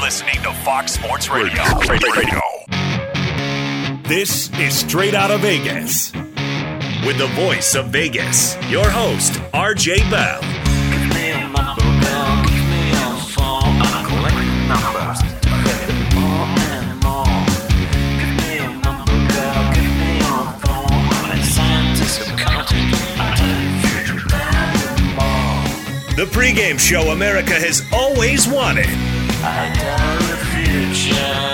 listening to Fox Sports Radio. This is Straight Outta Vegas. With the voice of Vegas, your host, RJ Bell. Give me a number, girl. Give me your phone. I'm collecting numbers. More and more. Give me a number, girl. Give me your phone. I'm a scientist of counting. I tell you future more. The pregame show America has always wanted. I tell the future.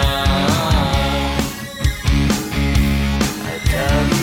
I tell the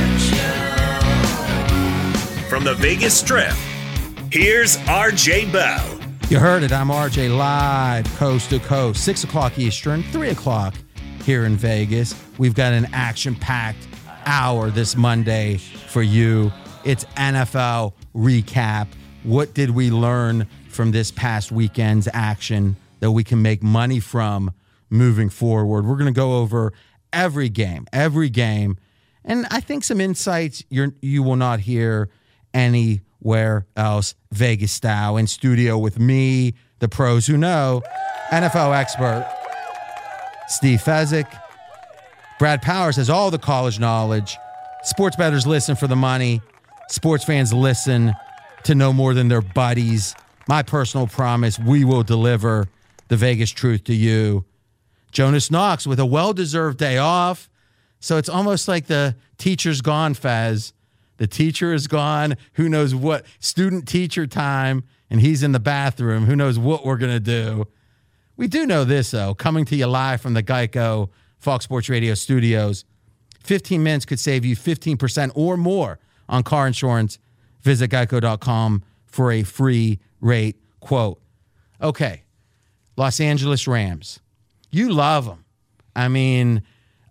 future. From the Vegas Strip, here's RJ Bell. You heard it. I'm RJ live, coast to coast, 6 o'clock Eastern, 3 o'clock here in Vegas. We've got an action-packed hour this Monday for you. It's NFL recap. What did we learn from this past weekend's action that we can make money from moving forward? We're going to go over every game, and I think some insights you will not hear anywhere else, Vegas style. In studio with me, the pros who know, NFL expert Steve Fezzik. Brad Powers has all the college knowledge. Sports bettors listen for the money. Sports fans listen to know more than their buddies. My personal promise, we will deliver the Vegas truth to you. Jonas Knox with a well-deserved day off. So it's almost like the teacher's gone, Fez. The teacher is gone. Who knows what? Student-teacher time, and he's in the bathroom. Who knows what we're going to do? We do know this, though. Coming to you live from the Geico Fox Sports Radio studios, 15 minutes could save you 15% or more on car insurance. Visit geico.com for a free rate quote. Okay, Los Angeles Rams. You love them. I mean,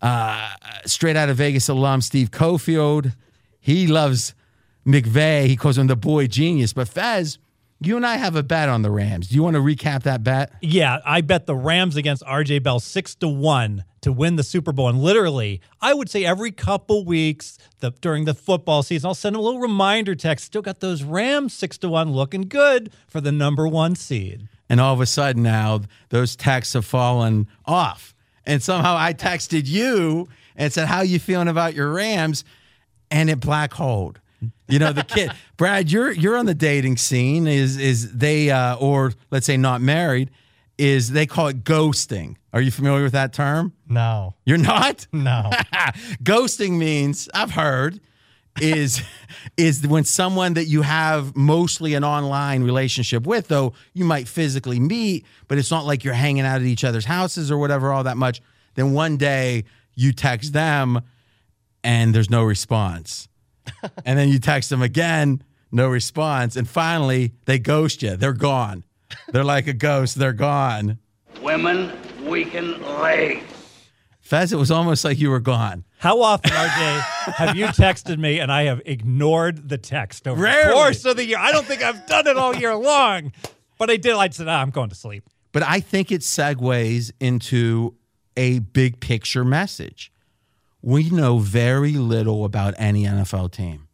straight out of Vegas alum Steve Cofield. He loves McVay. He calls him the boy genius. But Fez, you and I have a bet on the Rams. Do you want to recap that bet? Yeah, I bet the Rams against RJ Bell 6-1 to win the Super Bowl. And literally, I would say every couple weeks during the football season, I'll send him a little reminder text. Still got those Rams 6-1 looking good for the number 1 seed. And all of a sudden now, those texts have fallen off. And somehow I texted you and said, how you feeling about your Rams? And it black holed. You know, the kid, Brad, you're on the dating scene. Is they, or let's say not married, is they call it ghosting. Are you familiar with that term? No. You're not? No. Ghosting means, I've heard, is when someone that you have mostly an online relationship with, though you might physically meet, but it's not like you're hanging out at each other's houses or whatever all that much, then one day you text them and there's no response. And then you text them again, no response. And finally, they ghost you. They're gone. They're like a ghost. They're gone. Women weaken legs. Fez, it was almost like you were gone. How often, RJ, have you texted me and I have ignored the text over Rarely. the course of the year? I don't think I've done it all year long, but I did. I said, I'm going to sleep. But I think it segues into a big picture message. We know very little about any NFL team.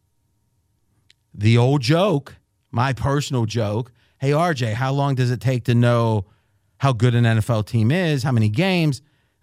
The old joke, my personal joke, hey, RJ, how long does it take to know how good an NFL team is? How many games?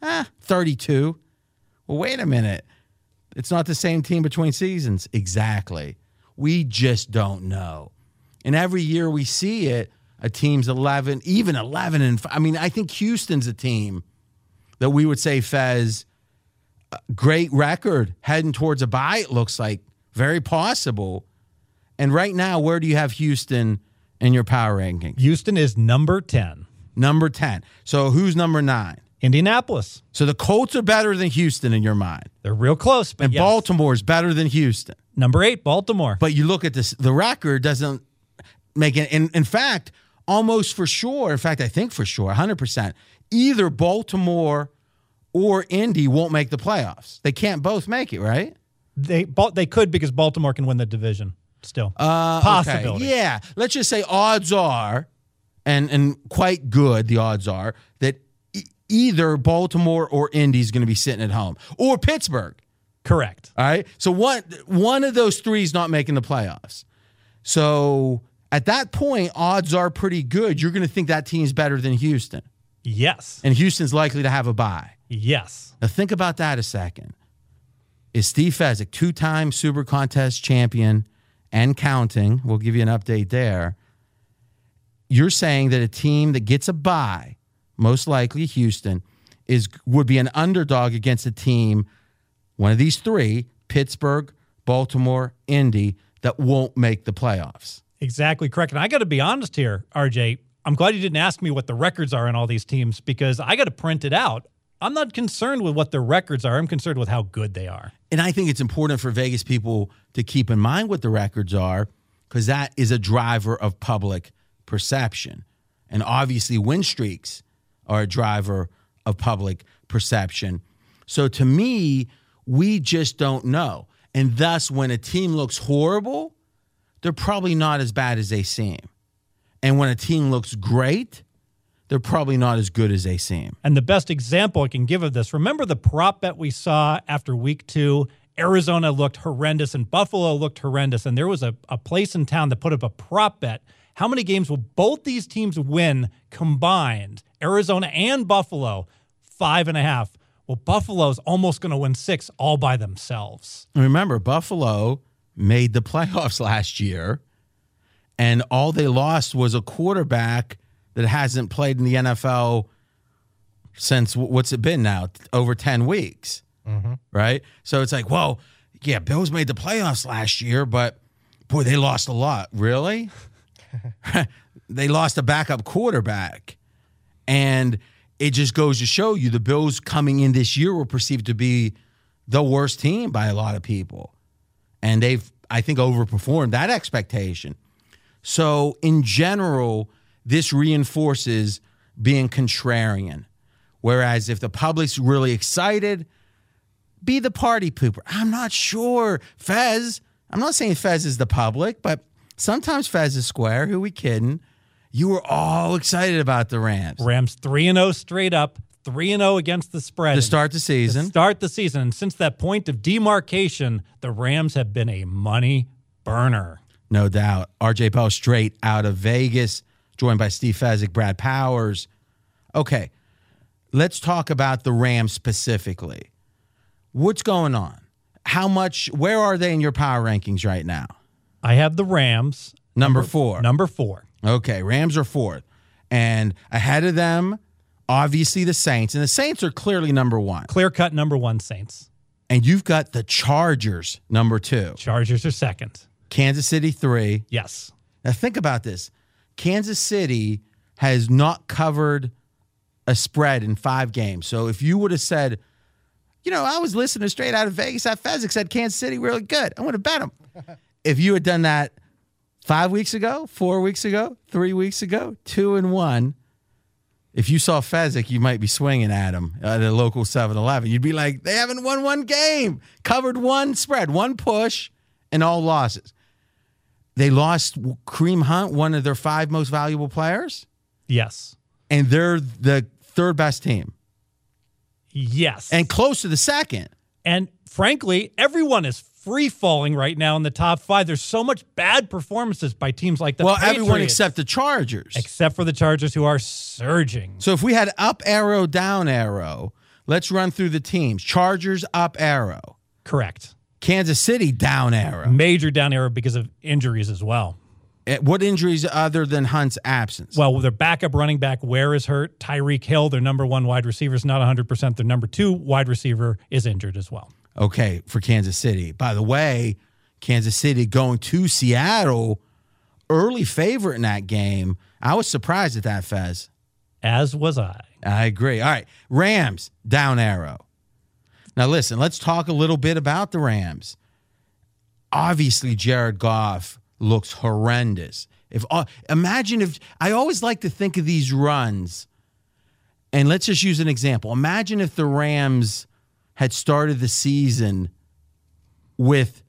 32. Well, wait a minute. It's not the same team between seasons. Exactly. We just don't know. And every year we see it, a team's 11, even 11. And I mean, I think Houston's a team that we would say, Fez, great record, heading towards a bye, it looks like. Very possible. And right now, where do you have Houston in your power ranking? Houston is number 10. Number 10. So who's number 9? Indianapolis. So the Colts are better than Houston in your mind. They're real close. But And yes. Baltimore's better than Houston. Number 8, Baltimore. But you look at this, the record doesn't make it. In fact, almost for sure, in fact, I think for sure, 100%, either Baltimore or Indy won't make the playoffs. They can't both make it, right? They could because Baltimore can win the division still. Possibility. Okay. Yeah. Let's just say odds are, and quite good the odds are, that either Baltimore or Indy's going to be sitting at home. Or Pittsburgh. Correct. All right? So one of those three is not making the playoffs. So at that point, odds are pretty good. You're going to think that team's better than Houston. Yes. And Houston's likely to have a bye. Yes. Now think about that a second. Is Steve Fezzik, 2-time Super Contest champion and counting, we'll give you an update there. You're saying that a team that gets a bye, most likely Houston, would be an underdog against a team, one of these three, Pittsburgh, Baltimore, Indy, that won't make the playoffs. Exactly correct. And I got to be honest here, RJ. I'm glad you didn't ask me what the records are in all these teams because I got to print it out. I'm not concerned with what their records are. I'm concerned with how good they are. And I think it's important for Vegas people to keep in mind what the records are because that is a driver of public perception. And obviously win streaks are a driver of public perception. So to me, we just don't know. And thus, when a team looks horrible, they're probably not as bad as they seem. And when a team looks great, they're probably not as good as they seem. And the best example I can give of this, remember the prop bet we saw after week 2? Arizona looked horrendous and Buffalo looked horrendous. And there was a place in town that put up a prop bet. How many games will both these teams win combined? Arizona and Buffalo, 5.5. Well, Buffalo's almost going to win 6 all by themselves. Remember, Buffalo made the playoffs last year, and all they lost was a quarterback that hasn't played in the NFL since, what's it been now, over 10 weeks, right? So it's like, well, yeah, Bills made the playoffs last year, but, boy, they lost a lot. Really? They lost a backup quarterback, and it just goes to show you the Bills coming in this year were perceived to be the worst team by a lot of people. And they've, I think, overperformed that expectation. So in general, this reinforces being contrarian. Whereas if the public's really excited, be the party pooper. I'm not sure. Fez, I'm not saying Fez is the public, but sometimes Fez is square. Who we kidding? You were all excited about the Rams. Rams 3-0 straight up, 3-0 against the spread. To start the season. To start the season. And since that point of demarcation, the Rams have been a money burner. No doubt. RJ Bell straight out of Vegas, joined by Steve Fezzik, Brad Powers. Okay, let's talk about the Rams specifically. What's going on? Where are they in your power rankings right now? I have the Rams. Number 4. Number 4. Okay, Rams are 4th. And ahead of them, obviously the Saints. And the Saints are clearly number 1. Clear-cut number 1 Saints. And you've got the Chargers, number 2. Chargers are 2nd. Kansas City, 3. Yes. Now think about this. Kansas City has not covered a spread in 5 games. So if you would have said, I was listening straight out of Vegas, that Fezzik said Kansas City really good, I would have bet them. If you had done that 5 weeks ago, 4 weeks ago, 3 weeks ago, 2-1, if you saw Fezzik, you might be swinging at him at a local 7-Eleven. You'd be like, they haven't won 1 game, covered 1 spread, 1 push, and all losses. They lost Kareem Hunt, one of their 5 most valuable players. Yes. And they're the 3rd best team. Yes. And close to the 2nd. And frankly, everyone is free-falling right now in the top 5. There's so much bad performances by teams like the Patriots. Everyone except the Chargers. Except for the Chargers, who are surging. So if we had up arrow, down arrow, let's run through the teams. Chargers, up arrow. Correct. Kansas City, down arrow. Major down arrow because of injuries as well. What injuries other than Hunt's absence? Well, their backup running back, Ware, is hurt. Tyreek Hill, their number 1 wide receiver, is not 100%. Their number 2 wide receiver is injured as well. Okay, for Kansas City. By the way, Kansas City going to Seattle, early favorite in that game. I was surprised at that, Fez. As was I. I agree. All right, Rams, down arrow. Now, listen, let's talk a little bit about the Rams. Obviously, Jared Goff looks horrendous. Imagine if I always like to think of these runs, and let's just use an example. Imagine if the Rams had started the season with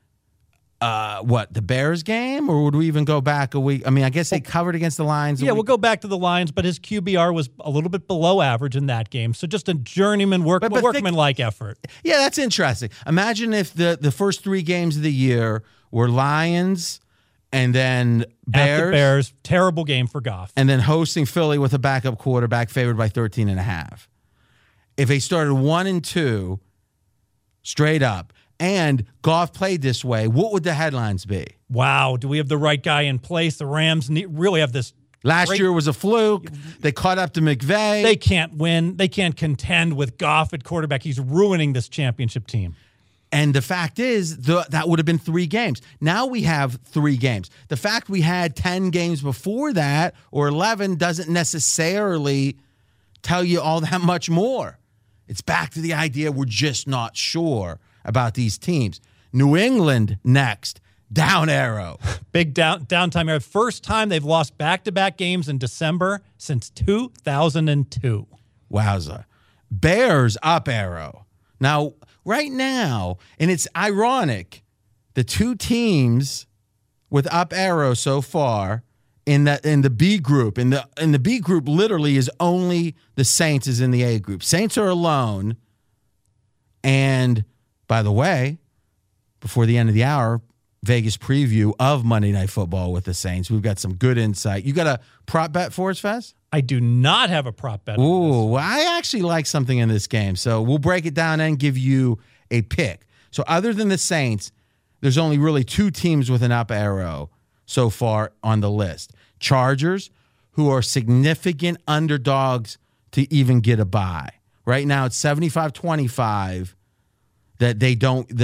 the Bears game, or would we even go back a week? I mean, I guess they covered against the Lions. Yeah, we'll go back to the Lions, but his QBR was a little bit below average in that game. So just a journeyman workman-like effort. Yeah, that's interesting. Imagine if the first 3 games of the year were Lions, And then At the Bears, terrible game for Goff. and then hosting Philly with a backup quarterback favored by 13.5. If they started 1-2 straight up and Goff played this way, what would the headlines be? Wow, do we have the right guy in place? The Rams really have this. Last year was a fluke. They caught up to McVay. They can't win. They can't contend with Goff at quarterback. He's ruining this championship team. And the fact is, that would have been 3 games. Now we have 3 games. The fact we had 10 games before that or 11 doesn't necessarily tell you all that much more. It's back to the idea we're just not sure about these teams. New England next, down arrow. Big downtime era. First time they've lost back-to-back games in December since 2002. Wowza. Bears up arrow. Now, right now, and it's ironic, the 2 teams with up arrow so far in the B group, in the B group literally is only the Saints is in the A group. Saints are alone. And by the way, before the end of the hour, Vegas preview of Monday Night Football with the Saints. We've got some good insight. You got a prop bet for us, Fez? I do not have a prop bet. Ooh, well, I actually like something in this game. So we'll break it down and give you a pick. So other than the Saints, there's only really 2 teams with an up arrow so far on the list. Chargers, who are significant underdogs to even get a bye. Right now it's 75-25 that they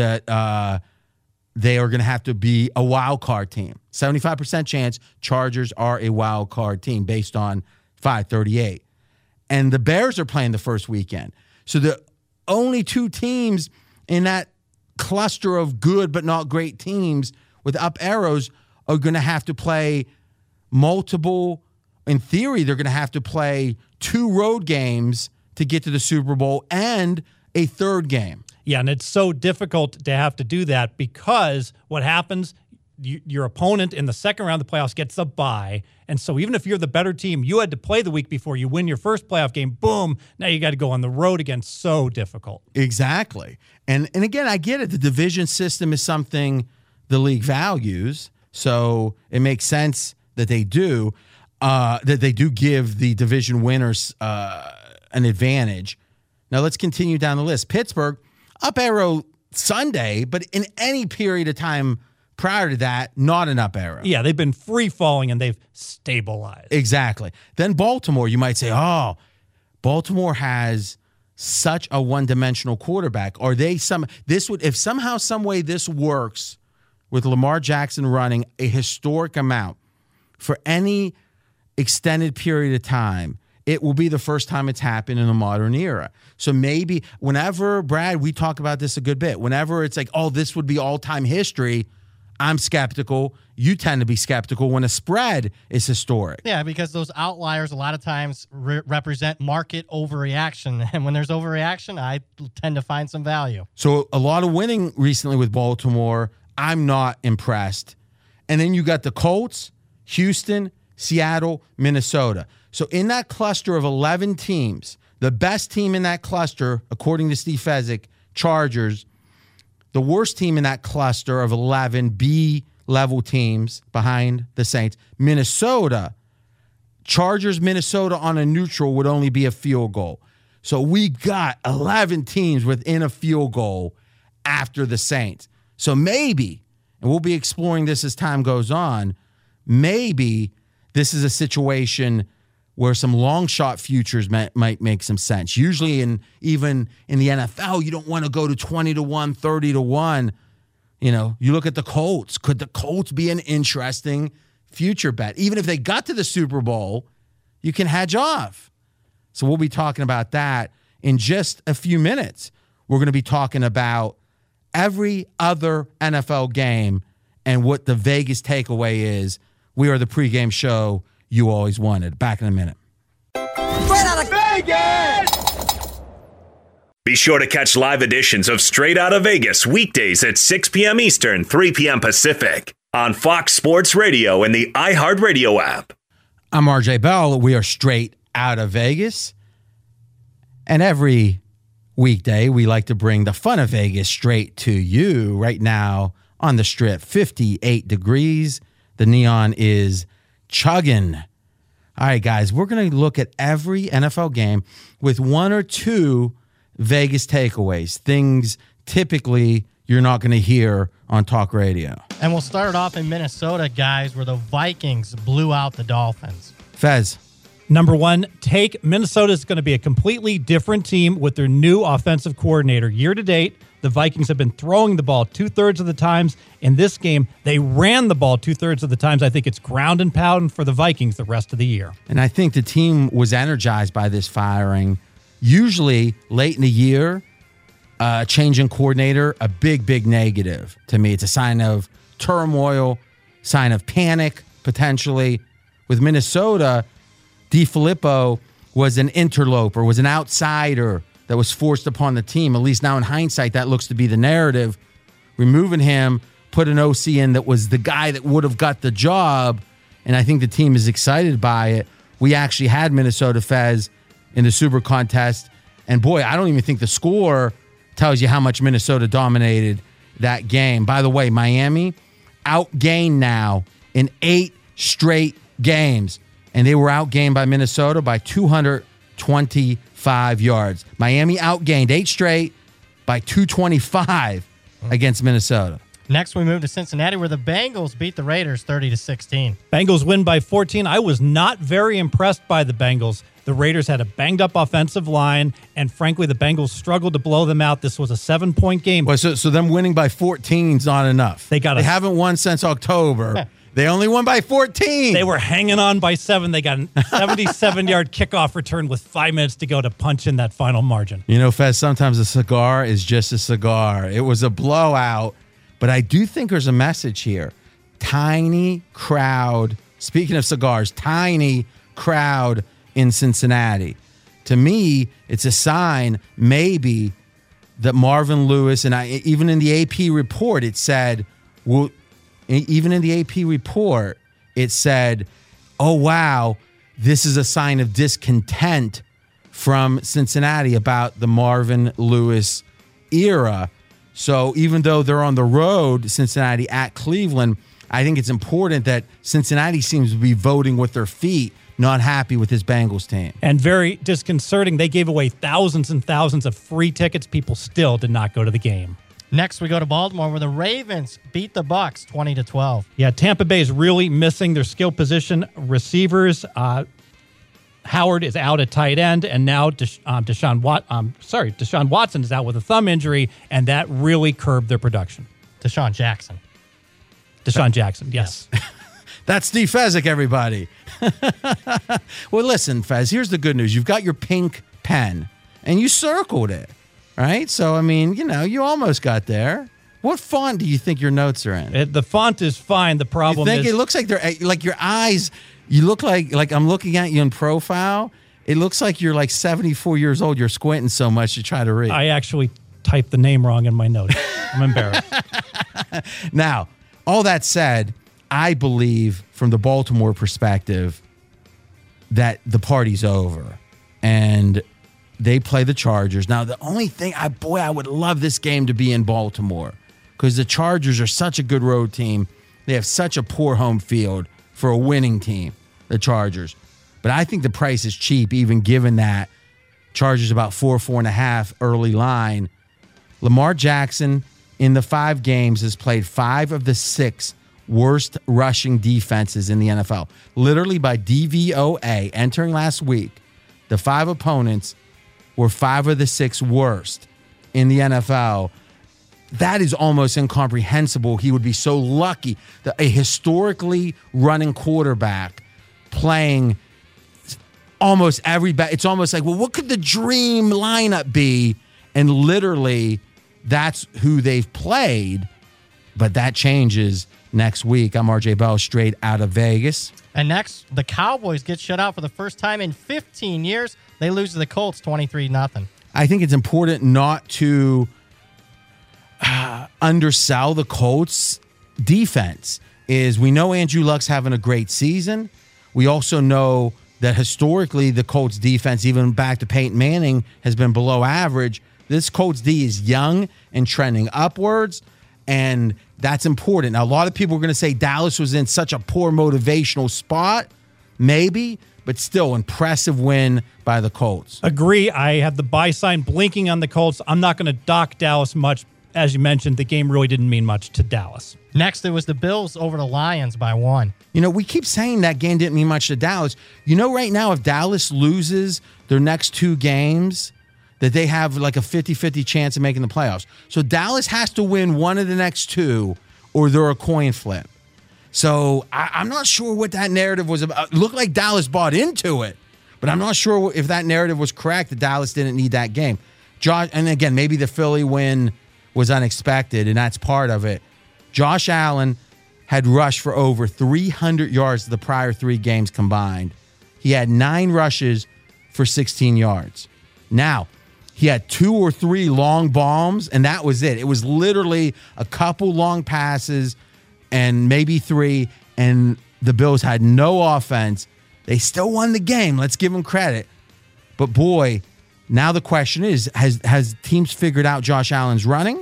are going to have to be a wild card team. 75% chance Chargers are a wild card team based on 538. And the Bears are playing the first weekend. So the only 2 teams in that cluster of good but not great teams with up arrows are going to have to play multiple. In theory, they're going to have to play 2 road games to get to the Super Bowl and a 3rd game. Yeah, and it's so difficult to have to do that because what happens, your opponent in the second round of the playoffs gets a bye. And so even if you're the better team, you had to play the week before, you win your first playoff game, boom, now you got to go on the road again. So difficult. Exactly. And again, I get it. The division system is something the league values. So it makes sense that they do give the division winners an advantage. Now let's continue down the list. Pittsburgh, up arrow Sunday, but in any period of time prior to that, not an up arrow. Yeah, they've been free falling and they've stabilized. Exactly. Then Baltimore, you might say, oh, Baltimore has such a one-dimensional quarterback. Are they if somehow, some way this works with Lamar Jackson running a historic amount for any extended period of time, it will be the first time it's happened in the modern era. So maybe whenever, Brad, we talk about this a good bit, whenever it's like, oh, this would be all-time history, I'm skeptical. You tend to be skeptical when a spread is historic. Yeah, because those outliers a lot of times represent market overreaction. And when there's overreaction, I tend to find some value. So a lot of winning recently with Baltimore. I'm not impressed. And then you got the Colts, Houston, Seattle, Minnesota. So in that cluster of 11 teams, the best team in that cluster, according to Steve Fezzik, Chargers. The worst team in that cluster of 11 B-level teams behind the Saints, Minnesota. Chargers, Minnesota on a neutral would only be a field goal. So we got 11 teams within a field goal after the Saints. So maybe, and we'll be exploring this as time goes on, maybe this is a situation where some long shot futures might make some sense. Usually even in the NFL, you don't want to go to 20-1, 30-1. You know, you look at the Colts. Could the Colts be an interesting future bet? Even if they got to the Super Bowl, you can hedge off. So we'll be talking about that in just a few minutes. We're going to be talking about every other NFL game and what the Vegas takeaway is. We are the pregame show you always wanted. Back in a minute. Straight out of Vegas! Be sure to catch live editions of Straight Out of Vegas weekdays at 6 p.m. Eastern, 3 p.m. Pacific on Fox Sports Radio and the iHeartRadio app. I'm RJ Bell. We are Straight Out of Vegas. And every weekday, we like to bring the fun of Vegas straight to you. Right now on the Strip, 58 degrees. The neon is chugging. All right, guys, we're going to look at every NFL game with one or two Vegas takeaways, things typically you're not going to hear on talk radio. And we'll start it off in Minnesota, guys, where the Vikings blew out the Dolphins. Fez. Number one, take Minnesota is going to be a completely different team with their new offensive coordinator. Year to date, the Vikings have been throwing the ball 2/3 of the times. In this game, they ran the ball 2/3 of the times. I think it's ground and pound for the Vikings the rest of the year. And I think the team was energized by this firing. Usually, late in the year, change in coordinator, a big negative to me. It's a sign of turmoil, sign of panic, potentially. With Minnesota, DeFilippo was an interloper, was an outsider that was forced upon the team. At least now in hindsight, that looks to be the narrative. Removing him, put an OC in that was the guy that would have got the job, and I think the team is excited by it. We actually had Minnesota, Fez, in the Super Contest, and boy, I don't even think the score tells you how much Minnesota dominated that game. By the way, Miami outgained now in 8 straight games, and they were outgained by Minnesota by 225 yards. Miami outgained 8 straight by 225 against Minnesota. Next, we move to Cincinnati, where the Bengals beat the Raiders 30-16. Bengals win by 14. I was not very impressed by the Bengals. The Raiders had a banged-up offensive line, and frankly, the Bengals struggled to blow them out. This was a 7-point game. Well, so them winning by 14 is not enough. They haven't won since October. They only won by 14. They were hanging on by 7. They got a 77-yard kickoff return with 5 minutes to go to punch in that final margin. You know, Fez, sometimes a cigar is just a cigar. It was a blowout, but I do think there's a message here. Tiny crowd, speaking of cigars, tiny crowd in Cincinnati. To me, it's a sign maybe that Marvin Lewis, and even in the AP report, it said, oh, wow, this is a sign of discontent from Cincinnati about the Marvin Lewis era. So even though they're on the road, Cincinnati at Cleveland, I think it's important that Cincinnati seems to be voting with their feet, not happy with his Bengals team. And very disconcerting. They gave away thousands and thousands of free tickets. People still did not go to the game. Next, we go to Baltimore, where the Ravens beat the Bucs 20-12. Yeah, Tampa Bay is really missing their skill position receivers. Howard is out at tight end, and now Deshaun Watson is out with a thumb injury, and that really curbed their production. Deshaun Jackson, yes. That's Steve Fezzik, everybody. Well, listen, Fez, here's the good news. You've got your pink pen, and you circled it, right? So, I mean, you almost got there. What font do you think your notes are in? The font is fine. The problem is... it looks like they're like your eyes... You look like I'm looking at you in profile. It looks like you're like 74 years old. You're squinting so much to try to read. I actually typed the name wrong in my notes. I'm embarrassed. Now, all that said, I believe from the Baltimore perspective that the party's over and they play the Chargers. Now, the only thing, I would love this game to be in Baltimore because the Chargers are such a good road team. They have such a poor home field for a winning team, the Chargers. But I think the price is cheap, even given that Chargers about 4.5 early line. Lamar Jackson in the 5 games has played 5 of the 6 worst rushing defenses in the NFL. Literally by DVOA, entering last week, the 5 opponents were 5 of the 6 worst in the NFL. That is almost incomprehensible. He would be so lucky that a historically running quarterback playing almost every back. It's almost like, well, what could the dream lineup be? And literally, that's who they've played. But that changes next week. I'm RJ Bell, straight out of Vegas. And next, the Cowboys get shut out for the first time in 15 years. They lose to the Colts 23-0. I think it's important not to undersell the Colts defense. We know Andrew Luck's having a great season. We also know that historically the Colts defense, even back to Peyton Manning, has been below average. This Colts D is young and trending upwards. And that's important. Now, a lot of people are going to say Dallas was in such a poor motivational spot. Maybe, but still impressive win by the Colts. Agree. I have the buy sign blinking on the Colts. I'm not going to dock Dallas much. As you mentioned, the game really didn't mean much to Dallas. Next, it was the Bills over the Lions by 1. You know, we keep saying that game didn't mean much to Dallas. You know, right now, if Dallas loses their next 2 games, that they have like a 50-50 chance of making the playoffs. So Dallas has to win one of the next 2 or they're a coin flip. So I'm not sure what that narrative was about. It looked like Dallas bought into it, but I'm not sure if that narrative was correct, that Dallas didn't need that game. And again, maybe the Philly win was unexpected, and that's part of it. Josh Allen had rushed for over 300 yards the prior 3 games combined. He had 9 rushes for 16 yards. Now, he had 2 or 3 long bombs, and that was it. It was literally a couple long passes and maybe 3, and the Bills had no offense. They still won the game. Let's give them credit. But boy, now the question is, has teams figured out Josh Allen's running,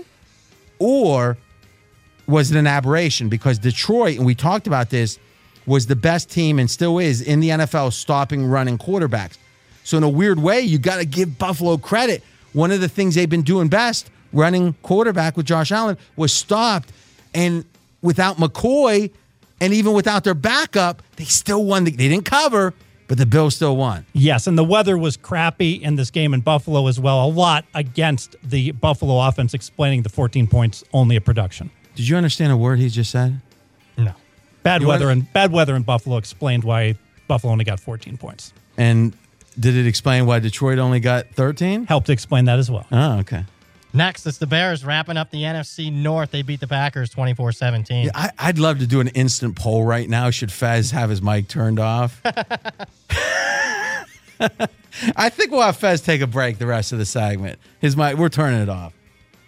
or was it an aberration? Because Detroit, and we talked about this, was the best team and still is in the NFL stopping running quarterbacks. So in a weird way, you got to give Buffalo credit. One of the things they've been doing best, running quarterback with Josh Allen, was stopped. And without McCoy and even without their backup, they still won. They didn't cover, but the Bills still won. Yes, and the weather was crappy in this game in Buffalo as well. A lot against the Buffalo offense, explaining the 14 points only a production. Did you understand a word he just said? No. Bad weather in Buffalo explained why Buffalo only got 14 points. And did it explain why Detroit only got 13? Helped explain that as well. Oh, okay. Next, it's the Bears wrapping up the NFC North. They beat the Packers 24-17. Yeah, I'd love to do an instant poll right now. Should Fez have his mic turned off? I think we'll have Fez take a break the rest of the segment. His mic, we're turning it off.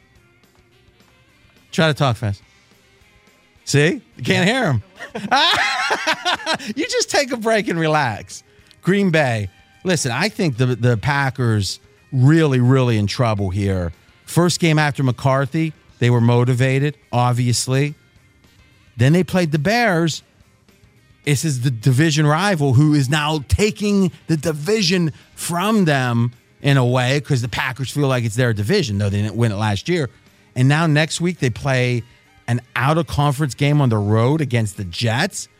Try to talk, Fez. See? You can't hear him. You just take a break and relax. Green Bay. Listen, I think the Packers really, really in trouble here. First game after McCarthy, they were motivated, obviously. Then they played the Bears. This is the division rival who is now taking the division from them in a way, because the Packers feel like it's their division, though they didn't win it last year. And now next week they play an out-of-conference game on the road against the Jets.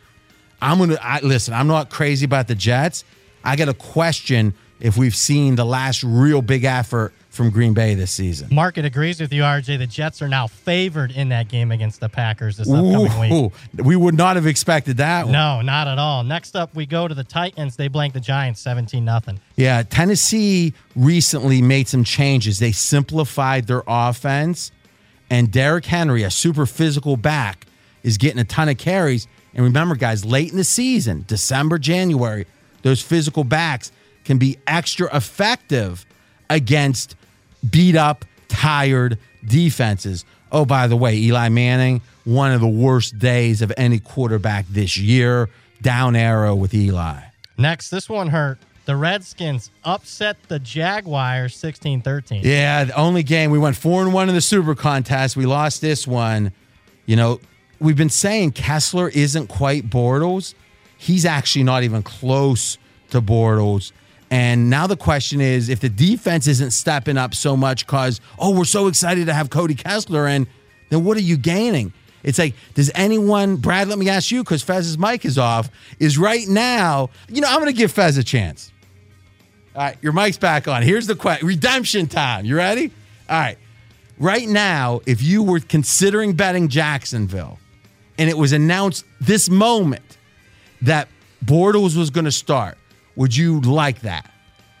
Listen, I'm not crazy about the Jets. I got a question if we've seen the last real big effort from Green Bay this season. Market agrees with you, RJ. The Jets are now favored in that game against the Packers this upcoming week. We would not have expected that one. No, not at all. Next up, we go to the Titans. They blanked the Giants 17-0. Yeah, Tennessee recently made some changes. They simplified their offense, and Derrick Henry, a super physical back, is getting a ton of carries. And remember, guys, late in the season, December, January, those physical backs can be extra effective against beat-up, tired defenses. Oh, by the way, Eli Manning, one of the worst days of any quarterback this year. Down arrow with Eli. Next, this one hurt. The Redskins upset the Jaguars 16-13. Yeah, the only game. We went 4-1 in the Super Contest. We lost this one. You know, we've been saying Kessler isn't quite Bortles. He's actually not even close to Bortles. And now the question is, if the defense isn't stepping up so much because, we're so excited to have Cody Kessler in, then what are you gaining? It's like, does anyone, Brad, let me ask you, because Fez's mic is off, is right now, I'm going to give Fez a chance. All right, your mic's back on. Here's the question. Redemption time. You ready? All right. Right now, if you were considering betting Jacksonville and it was announced this moment that Bortles was going to start, would you like that?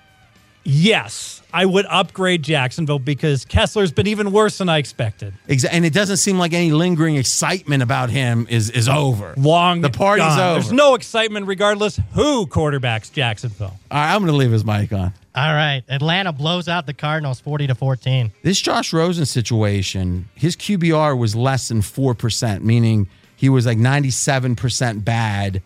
Yes, I would upgrade Jacksonville because Kessler's been even worse than I expected. And it doesn't seem like any lingering excitement about him is over. The party's gone. over. There's no excitement regardless who quarterbacks Jacksonville. All right, I'm going to leave his mic on. All right. Atlanta blows out the Cardinals 40-14. This Josh Rosen situation, his QBR was less than 4%, meaning he was like 97% bad,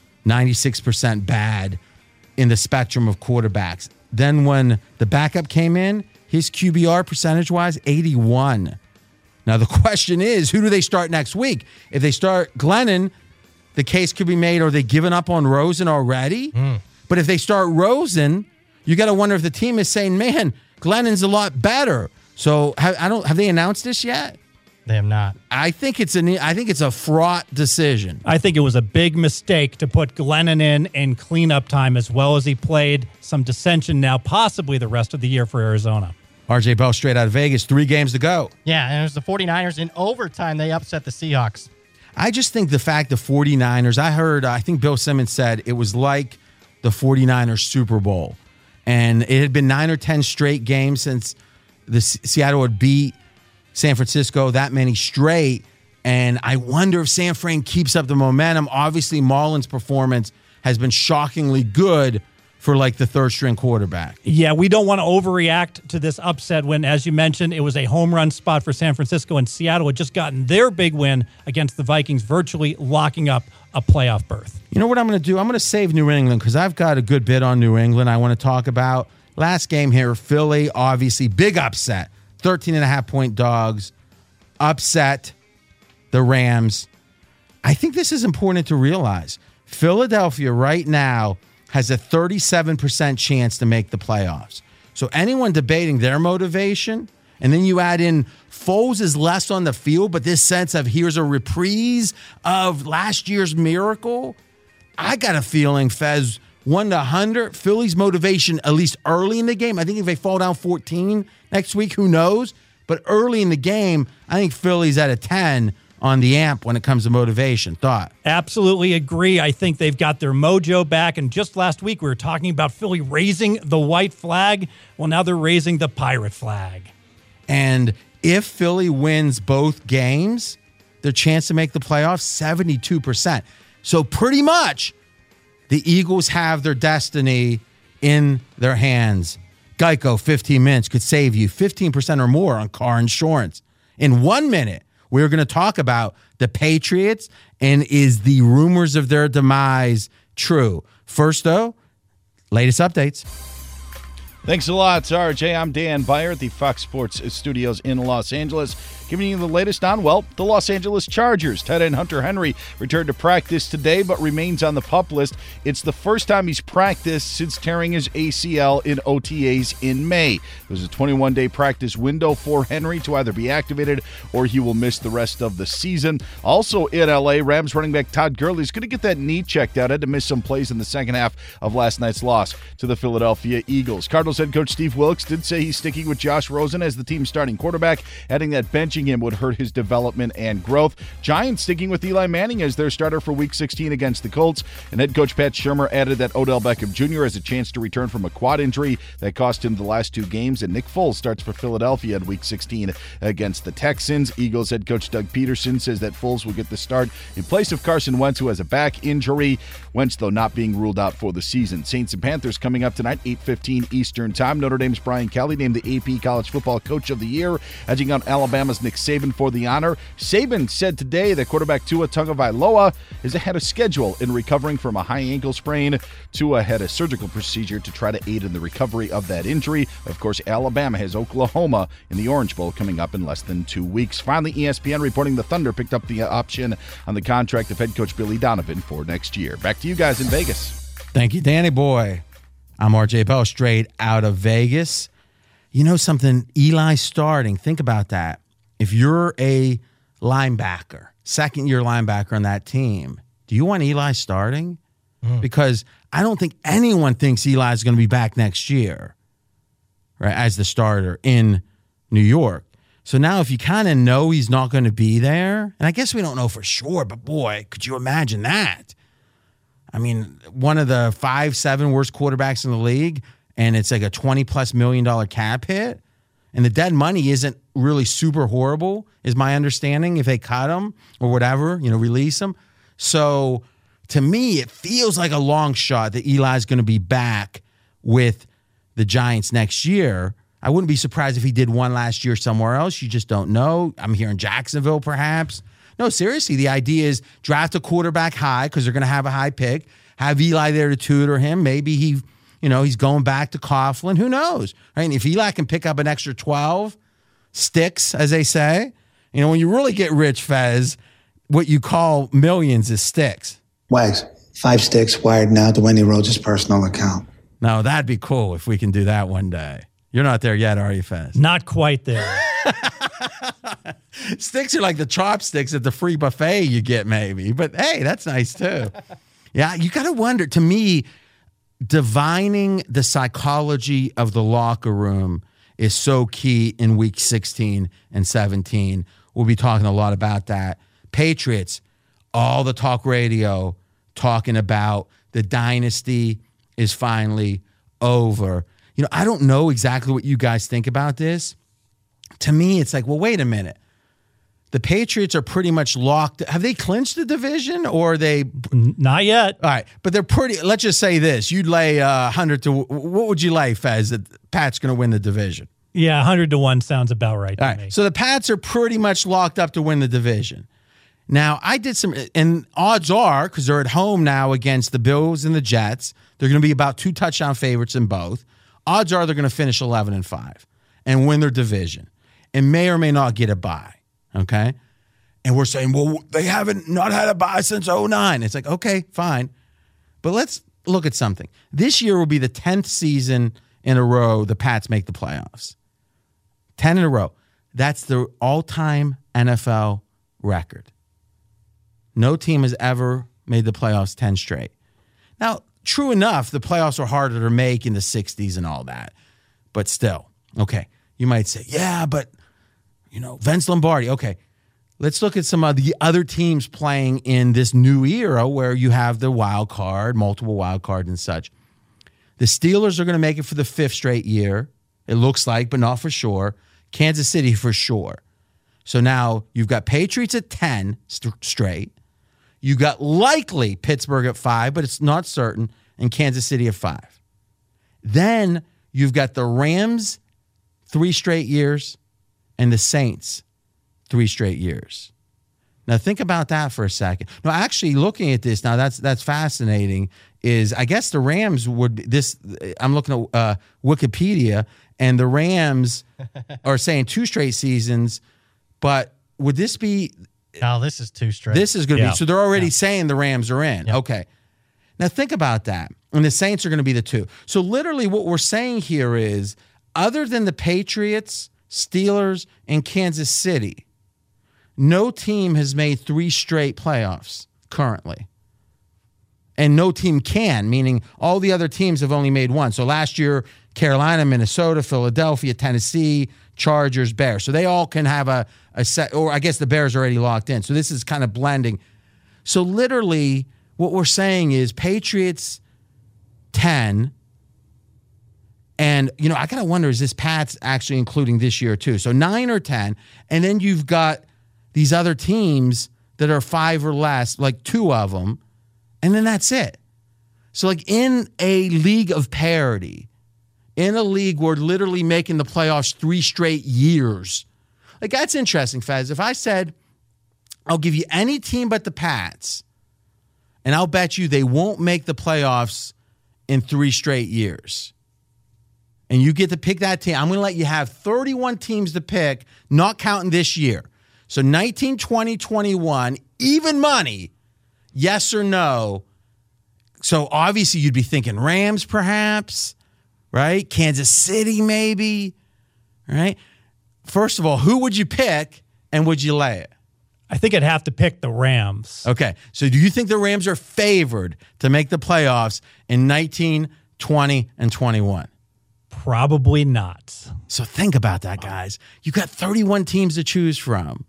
96% bad in the spectrum of quarterbacks. Then when the backup came in, his QBR percentage-wise, 81. Now, the question is, who do they start next week? If they start Glennon, the case could be made, are they giving up on Rosen already? But if they start Rosen, you got to wonder if the team is saying, man, Glennon's a lot better. So have they announced this yet? They have not. I think it's a fraught decision. I think it was a big mistake to put Glennon in cleanup time as well as he played. Some dissension now, possibly the rest of the year for Arizona. RJ Bell straight out of Vegas, 3 games to go. Yeah, and it was the 49ers in overtime. They upset the Seahawks. I just think the fact the 49ers, I think Bill Simmons said it was like the 49ers Super Bowl. And it had been 9 or 10 straight games since Seattle had beat San Francisco that many straight. And I wonder if San Fran keeps up the momentum. Obviously, Marlon's performance has been shockingly good for like the third string quarterback. Yeah, we don't want to overreact to this upset when, as you mentioned, it was a home run spot for San Francisco, and Seattle had just gotten their big win against the Vikings, virtually locking up a playoff berth. You know what I'm going to do? I'm going to save New England because I've got a good bit on New England I want to talk about. Last game here, Philly, obviously, big upset. 13.5-point dogs, upset the Rams. I think this is important to realize. Philadelphia right now has a 37% chance to make the playoffs. So anyone debating their motivation, and then you add in Foles is less on the field, but this sense of here's a reprise of last year's miracle, I got a feeling, Fez, 1 to 100, Philly's motivation, at least early in the game, I think if they fall down 14 next week, who knows? But early in the game, I think Philly's at a 10 on the amp when it comes to motivation. Thought? Absolutely agree. I think they've got their mojo back. And just last week, we were talking about Philly raising the white flag. Well, now they're raising the pirate flag. And if Philly wins both games, their chance to make the playoffs, 72%. So pretty much the Eagles have their destiny in their hands. Geico, 15 minutes could save you 15% or more on car insurance. In 1 minute, we're going to talk about the Patriots and is the rumors of their demise true. First, though, latest updates. Thanks a lot, RJ. I'm Dan Beyer at the Fox Sports Studios in Los Angeles, giving you the latest on, well, the Los Angeles Chargers. Tight end Hunter Henry returned to practice today, but remains on the PUP list. It's the first time he's practiced since tearing his ACL in OTAs in May. There's a 21-day practice window for Henry to either be activated or he will miss the rest of the season. Also in L.A., Rams running back Todd Gurley is going to get that knee checked out. Had to miss some plays in the second half of last night's loss to the Philadelphia Eagles. Cardinals head coach Steve Wilkes did say he's sticking with Josh Rosen as the team's starting quarterback, adding that benching him would hurt his development and growth. Giants sticking with Eli Manning as their starter for Week 16 against the Colts. And head coach Pat Shurmur added that Odell Beckham Jr. has a chance to return from a quad injury that cost him the last 2 games. And Nick Foles starts for Philadelphia in Week 16 against the Texans. Eagles head coach Doug Peterson says that Foles will get the start in place of Carson Wentz, who has a back injury. Wentz, though, not being ruled out for the season. Saints and Panthers coming up tonight, 8:15 Eastern Time. Notre Dame's Brian Kelly named the AP College Football Coach of the Year, edging out Alabama's Nick Saban for the honor. Saban said today that quarterback Tua Tagovailoa is ahead of schedule in recovering from a high ankle sprain. Tua had a surgical procedure to try to aid in the recovery of that injury. Of course, Alabama has Oklahoma in the Orange Bowl coming up in less than 2 weeks. Finally, ESPN reporting the Thunder picked up the option on the contract of head coach Billy Donovan for next year. Back to you guys in Vegas. Thank you, Danny boy. I'm RJ Bell, straight out of Vegas. You know something? Eli starting. Think about that. If you're a linebacker, second-year linebacker on that team, do you want Eli starting? Because I don't think anyone thinks Eli is going to be back next year, right, as the starter in New York. So now if you kind of know he's not going to be there, and I guess we don't know for sure, but boy, could you imagine that? I mean, one of the 5-7 worst quarterbacks in the league, and it's like a $20+ million cap hit, and the dead money isn't really super horrible, is my understanding, if they cut him or whatever, release him. So to me, it feels like a long shot that Eli's going to be back with the Giants next year. I wouldn't be surprised if he did one last year somewhere else. You just don't know. I'm here in Jacksonville, perhaps. No, seriously, the idea is draft a quarterback high because they're going to have a high pick. Have Eli there to tutor him. Maybe he's going back to Coughlin. Who knows? Right? And if Eli can pick up an extra 12 sticks, as they say, You know, when you really get rich, Fez, what you call millions is sticks. Wags, 5 sticks wired now to Wendy Rhodes' personal account. Now, that'd be cool if we can do that one day. You're not there yet, are you, Fez? Not quite there. Sticks are like the chopsticks at the free buffet you get, maybe. But hey, that's nice too. Yeah, you got to wonder. To me, divining the psychology of the locker room is so key in week 16 and 17. We'll be talking a lot about that. Patriots, all the talk radio talking about the dynasty is finally over. You know, I don't know exactly what you guys think about this. To me, it's like, well, wait a minute. The Patriots are pretty much locked. Have they clinched the division or are they? Not yet. All right. But they're pretty, let's just say this. You'd lay 100 to, what would you lay, Fez, that Pat's going to win the division? Yeah, 100-1 sounds about right to me. So the Pats are pretty much locked up to win the division. Now, I did some, and odds are, because they're at home now against the Bills and the Jets, they're going to be about 2 touchdown favorites in both. Odds are they're going to finish 11-5 and win their division and may or may not get a bye. Okay. And we're saying, well, they haven't not had a bye since 2009. It's like, okay, fine. But let's look at something. This year will be the 10th season in a row the Pats make the playoffs. 10 in a row. That's the all-time NFL record. No team has ever made the playoffs 10 straight. Now, true enough, the playoffs are harder to make in the 60s and all that. But still, okay, you might say, yeah, but you know, Vince Lombardi. Okay, let's look at some of the other teams playing in this new era where you have the wild card, multiple wild card and such. The Steelers are going to make it for the 5th straight year. It looks like, but not for sure. Kansas City for sure. So now you've got Patriots at 10 straight. You got likely Pittsburgh at 5, but it's not certain, and Kansas City at 5. Then you've got the Rams 3 straight years. And the Saints 3 straight years. Now think about that for a second. No, actually looking at this now, that's fascinating. Is I guess the Rams would this. I'm looking at Wikipedia, and the Rams are saying 2 straight seasons. But would this be? No, this is 2 straight. This is going to be. So they're already saying the Rams are in. Yep. Okay. Now think about that. And the Saints are going to be the 2. So literally, what we're saying here is, other than the Patriots, Steelers, and Kansas City, no team has made 3 straight playoffs currently. And no team can, meaning all the other teams have only made 1. So last year, Carolina, Minnesota, Philadelphia, Tennessee, Chargers, Bears. So they all can have a set, or I guess the Bears are already locked in. So this is kind of blending. So literally, what we're saying is Patriots 10. And, you know, I got to wonder, is this Pats actually including this year too? So 9 or 10. And then you've got these other teams that are 5 or less, like 2 of them. And then that's it. So like in a league of parity, in a league where literally making the playoffs 3 straight years, like that's interesting, Fez. If I said, I'll give you any team but the Pats, and I'll bet you they won't make the playoffs in 3 straight years. And you get to pick that team. I'm going to let you have 31 teams to pick, not counting this year. So 19, 20, 21, even money, yes or no. So obviously you'd be thinking Rams perhaps, right? Kansas City maybe, right? First of all, who would you pick and would you lay it? I think I'd have to pick the Rams. Okay. So do you think the Rams are favored to make the playoffs in 19, 20, and 21? Probably not. So think about that, guys. You got 31 teams to choose from.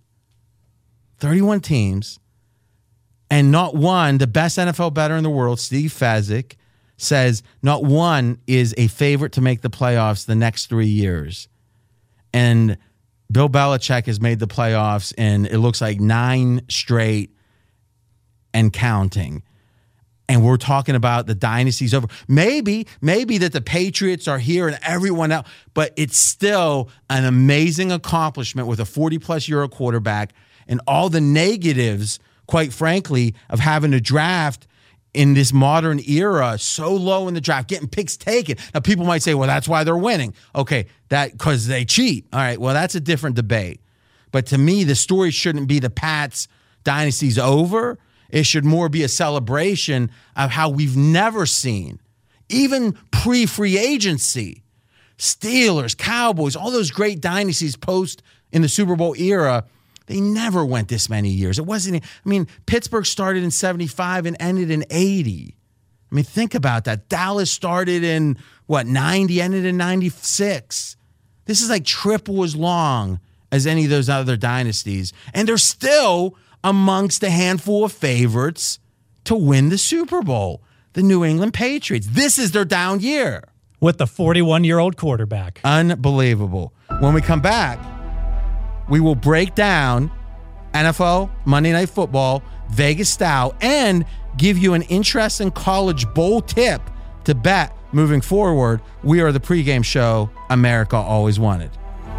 31 teams. And not one, the best NFL bettor in the world, Steve Fezzik, says not one is a favorite to make the playoffs the next 3 years. And Bill Belichick has made the playoffs in, it looks like, 9 straight and counting. And we're talking about the dynasty's over. Maybe that the Patriots are here and everyone else, but it's still an amazing accomplishment with a 40-plus year quarterback and all the negatives, quite frankly, of having to draft in this modern era so low in the draft, getting picks taken. Now, people might say, well, that's why they're winning. Okay, that because they cheat. All right, well, that's a different debate. But to me, the story shouldn't be the Pats dynasty's over. It should more be a celebration of how we've never seen, even pre-free agency, Steelers, Cowboys, all those great dynasties post in the Super Bowl era, they never went this many years. It wasn't, Pittsburgh started in 75 and ended in 80. Think about that. Dallas started in, 90, ended in 96. This is like triple as long as any of those other dynasties. And they're still amongst a handful of favorites to win the Super Bowl, the New England Patriots. This is their down year. With the 41-year-old quarterback. Unbelievable. When we come back, we will break down NFL, Monday Night Football, Vegas style, and give you an interesting college bowl tip to bet moving forward. We are the pregame show America always wanted.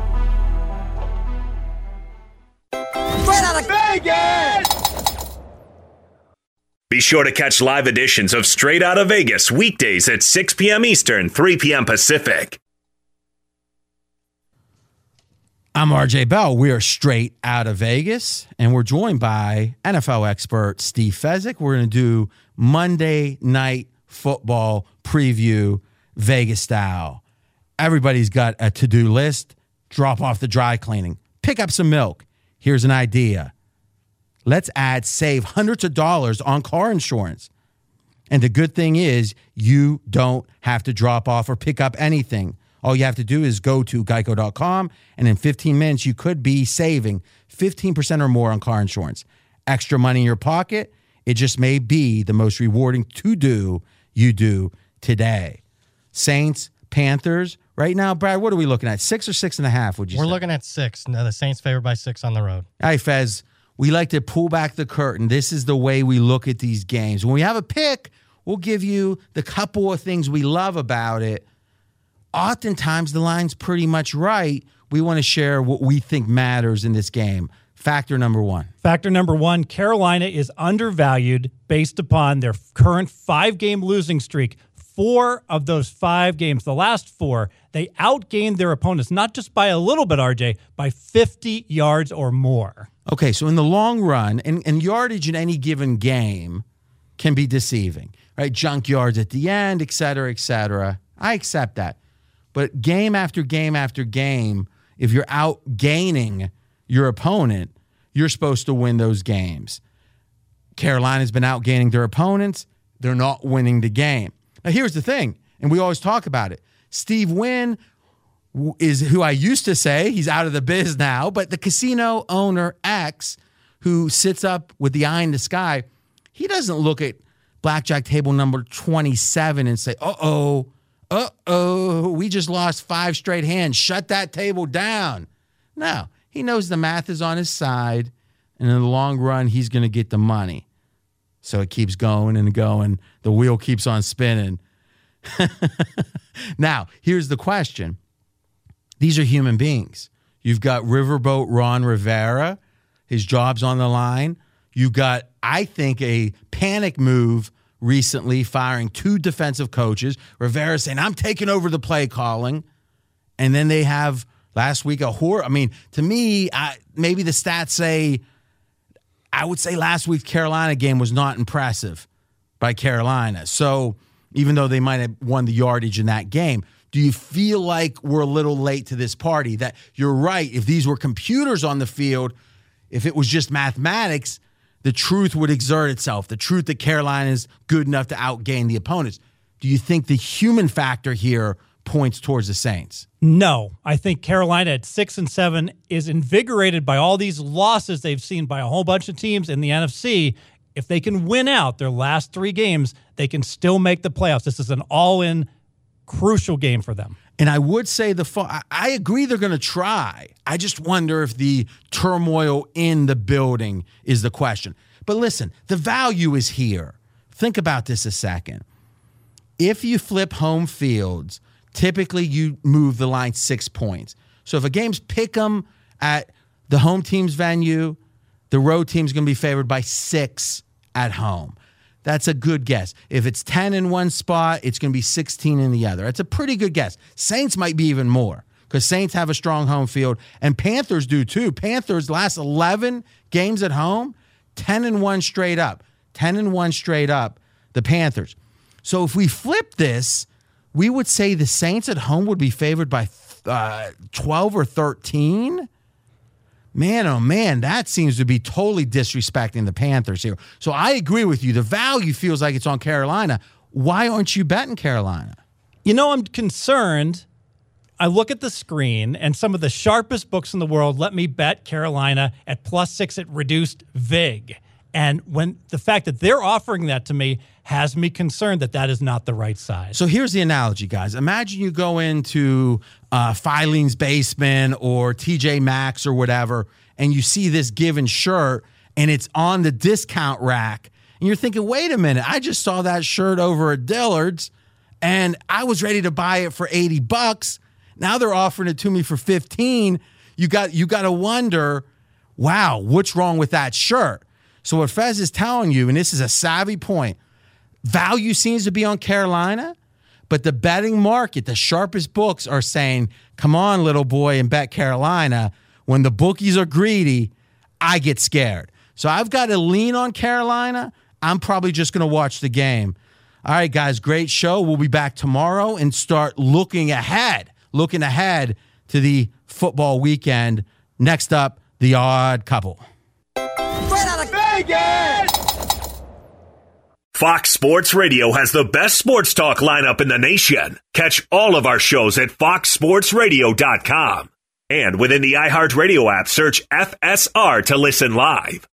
Straight out of Vegas! Be sure to catch live editions of Straight Outta Vegas weekdays at 6 p.m. Eastern, 3 p.m. Pacific. I'm RJ Bell. We are Straight Outta Vegas, and we're joined by NFL expert Steve Fezzik. We're going to do Monday Night Football preview, Vegas style. Everybody's got a to-do list. Drop off the dry cleaning. Pick up some milk. Here's an idea. Let's save hundreds of dollars on car insurance. And the good thing is you don't have to drop off or pick up anything. All you have to do is go to geico.com, and in 15 minutes, you could be saving 15% or more on car insurance. Extra money in your pocket, it just may be the most rewarding to-do you do today. Saints, Panthers, right now, Brad, what are we looking at? 6 or 6.5, would you say? We're looking at 6. No, the Saints favored by 6 on the road. All right, Fez, we like to pull back the curtain. This is the way we look at these games. When we have a pick, we'll give you the couple of things we love about it. Oftentimes, the line's pretty much right. We want to share what we think matters in this game. Factor number one. Factor number one, Carolina is undervalued based upon their current 5-game losing streak. 4 of those 5 games, the last 4, they outgained their opponents, not just by a little bit, RJ, by 50 yards or more. Okay, so in the long run, and yardage in any given game can be deceiving, right? Junk yards at the end, et cetera, et cetera. I accept that. But game after game after game, if you're outgaining your opponent, you're supposed to win those games. Carolina's been outgaining their opponents. They're not winning the game. Now, here's the thing, and we always talk about it. Steve Wynn is who I used to say, he's out of the biz now, but the casino owner X, who sits up with the eye in the sky, he doesn't look at blackjack table number 27 and say, we just lost 5 straight hands. Shut that table down. No, he knows the math is on his side, and in the long run, he's going to get the money. So it keeps going and going. The wheel keeps on spinning. Now, here's the question. These are human beings. You've got Riverboat Ron Rivera. His job's on the line. You've got, I think, a panic move recently firing 2 defensive coaches. Rivera saying, I'm taking over the play calling. And then they have last week to me, maybe the stats say, I would say last week's Carolina game was not impressive by Carolina. So even though they might have won the yardage in that game, do you feel like we're a little late to this party? That you're right, if these were computers on the field, if it was just mathematics, the truth would exert itself, the truth that Carolina is good enough to outgain the opponents. Do you think the human factor here points towards the Saints? No. I think Carolina at 6-7 is invigorated by all these losses they've seen by a whole bunch of teams in the NFC. If they can win out their last 3 games, they can still make the playoffs. This is an all-in crucial game for them. And I would say I agree they're going to try. I just wonder if the turmoil in the building is the question. But listen, the value is here. Think about this a second. If you flip home fields, typically you move the line 6 points. So if a game's pick 'em at the home team's venue, the road team's going to be favored by 6 at home. That's a good guess. If it's 10 in one spot, it's going to be 16 in the other. That's a pretty good guess. Saints might be even more because Saints have a strong home field, and Panthers do too. Panthers last 11 games at home, 10-1 straight up. 10-1 straight up, the Panthers. So if we flip this, we would say the Saints at home would be favored by 12 or 13. Man, oh man, that seems to be totally disrespecting the Panthers here. So I agree with you. The value feels like it's on Carolina. Why aren't you betting Carolina? You know, I'm concerned. I look at the screen, and some of the sharpest books in the world let me bet Carolina at +6 at reduced VIG. And when the fact that they're offering that to me has me concerned that that is not the right size. So here's the analogy, guys. Imagine you go into Filene's Basement or TJ Maxx or whatever, and you see this given shirt, and it's on the discount rack. And you're thinking, wait a minute, I just saw that shirt over at Dillard's, and I was ready to buy it for $80. Now they're offering it to me for $15. You got to wonder, wow, what's wrong with that shirt? So what Fez is telling you, and this is a savvy point, value seems to be on Carolina, but the betting market, the sharpest books are saying, come on, little boy, and bet Carolina. When the bookies are greedy, I get scared. So I've got to lean on Carolina. I'm probably just going to watch the game. All right, guys, great show. We'll be back tomorrow and start looking ahead to the football weekend. Next up, the odd couple. Straight out of Vegas! Fox Sports Radio has the best sports talk lineup in the nation. Catch all of our shows at foxsportsradio.com. And within the iHeartRadio app, search FSR to listen live.